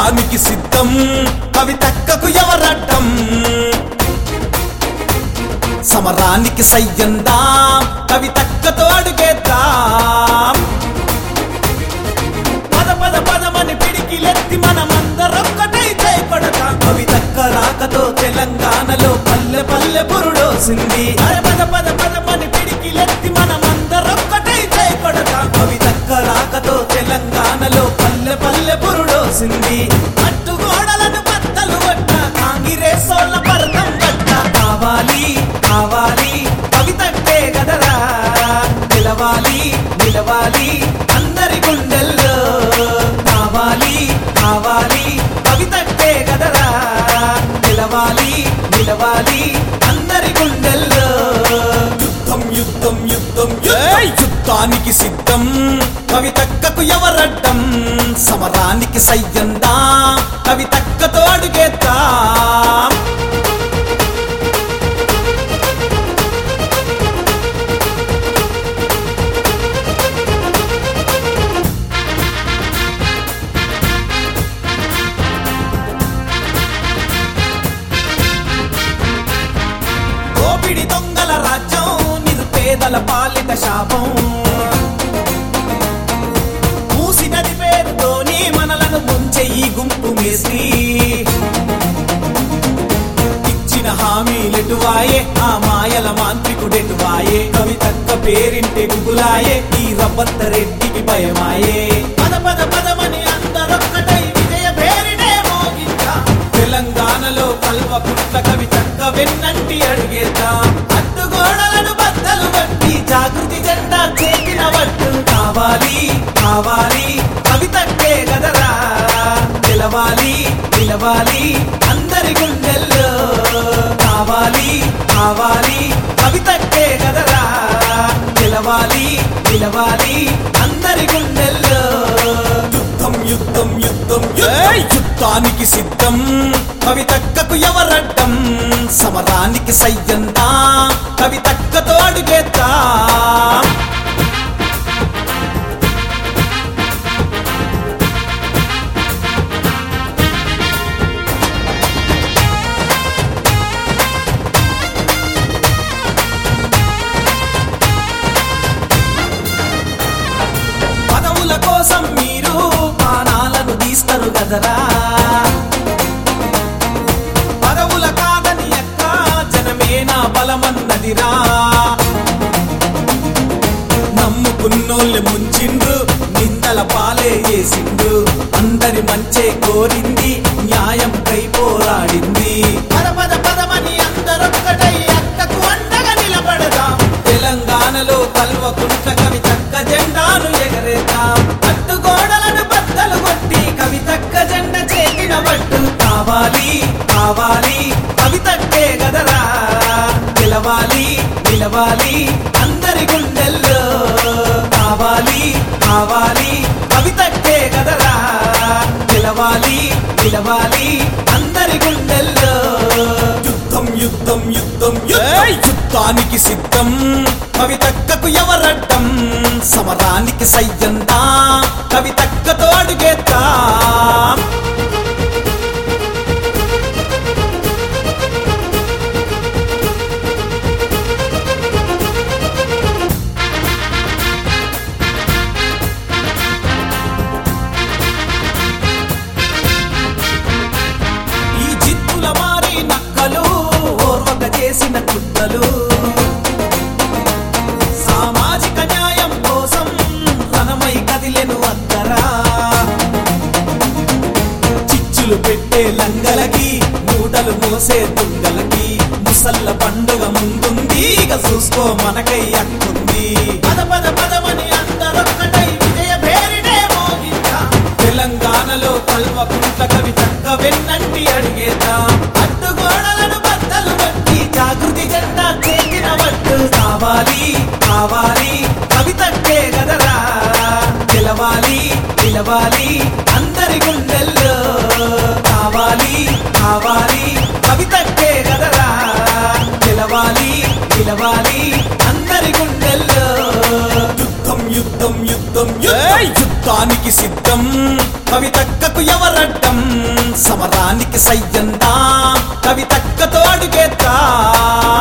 యుద్ధానికి సిద్ధం కవితక్కకు ఎవరడ్డం సమరానికి సయ్యందాం కవితక్కతో అడుగేద్దాం పద పద పదమని పిడికిలెత్తి మనమందరొక్కటై చేపడతాం కవితక్క రాకతో తెలంగాణలో పల్లె పల్లె పురుడోసింది అరే పద పద పదమని పిడికిలెత్తి మనమందరొక్కటై చేపడతాం కవితక్క రాకతో తెలంగాణలో పల్లె పల్లె పురుడోసింది అడ్డుగోడలను బద్దలు కొట్ట కాంగిరేసోళ్ళ పరదం పట్ట కావాలి కావాలి కవితక్కే గదరా నిలవాలి నిలవాలి అందరి గుండెల్లో కావాలి కావాలి కవితక్కే గదరా నిలవాలి నిలవాలి అందరి గుండెల్లో యుద్ధం యుద్ధం యుద్ధం యుద్ధానికి సిద్ధం కవితక్కకు ఎవరడ్డం సమరానికి సయ్యందాం కవితక్కతో అడుగేద్దాం దోపిడి దొంగల రాజ్యం నిరుపేదల పాలిట శాపం మూసి నది పేరుతోని మనలను ముంచే ఈ గుంపు మేస్త్రీ ఇచ్చిన హామీలెటువాయే ఆ మాయల మాంత్రికుడెటువాయే కవితక్క పేరింటి గుగులాయే ఈ రవ్వంత రెడ్డికి భయమాయే పద పద పదమని అందరొక్కటై విజయ పేరినే మోగించా తెలంగాణలో కల్వకుంట్ల కవితక్క వెన్నంటి అడిగేద్దాం అడ్డుగోడలను బద్దలు కొట్టి జాగృతి జెండా చేకిన వట్టు కావాలి కావాలి కవితక్కే గదరా నిలవాలి నిలవాలి అందరి గుండెల్లో కావాలి కావాలి కవితక్కే గదరా నిలవాలి నిలవాలి అందరి గుండెల్లో యుద్ధం యుద్ధం యుద్ధం యుద్ధానికి సిద్ధం కవితక్కకు ఎవరడ్డం సమరానికి సయ్యందాం కవితక్కతో అడుగేద్దాం పదవుల కోసం మీరు ప్రాణాలను తీస్తారు గదరా పదవుల కాదని ఎక్క జనమేనా బలమన్నదిరా నమ్ముకున్నోళ్ళు ముంచిండ్రు నిందల పాలే చేసిండ్రు అందరి మంచే కోరింది న్యాయంపై పోరాడింది పద పద పదమని అందరొక్కటై అక్కకు అండగా నిలబడదాం తెలంగాణలో కల్వకుంట్ల కవితక్క జెండాను ఎగరేద్దాం అడ్డుగోడలను బద్దలు కొట్టి కవితక్క జెండా చేకిన పట్టు కావాలి కావాలి కవితక్కే గదరా నిలవాలి నిలవాలి అందరి గుండెల్లో కావాలి కావాలి కవితక్కే గదరా నిలవాలి నిలవాలి అందరి గుండెల్లో యుద్ధం యుద్ధం యుద్ధం యుద్ధానికి సిద్ధం కవితక్కకు ఎవరడ్డం సమరానికి సయ్యందాం కవితక్కతో అడుగేద్దాం ఈ జిత్తుల మారి నక్కలు ఓర్వక చేసిన కుట్రలు సామాజిక న్యాయం కోసం రణమై కదిలెను అద్దరా చిచ్చులు పెట్టే లంగలకి మూటలు మోసే తుంగలకి ముసల్ల పండుగ ముందుంది ఇక చూసుకో మనకై అక్కుంది పద పద పదమని అందరొక్కటై విజయ పేరినే మోగించా తెలంగాణలో కల్వకుంట్ల కవితక్క వెన్నంటి అడిగేద్దాం అడ్డుగోడలను బద్దలు కొట్టి జాగృతి జెండా చేకిన వట్టు కావాలి కావాలి కవితక్కే గదరా నిలవాలి నిలవాలి అందరి గుండెల్లో కావాలి కావాలి కవితక్కే గదరా నిలవాలి నిలవాలి అందరి గుండెల్లో యుద్ధం యుద్ధం యుద్ధం యుద్ధం యుద్ధానికి సిద్ధం కవితక్కకు ఎవరడ్డం సమరానికి సయ్యందా కవితక్కతో అడుగేద్దాం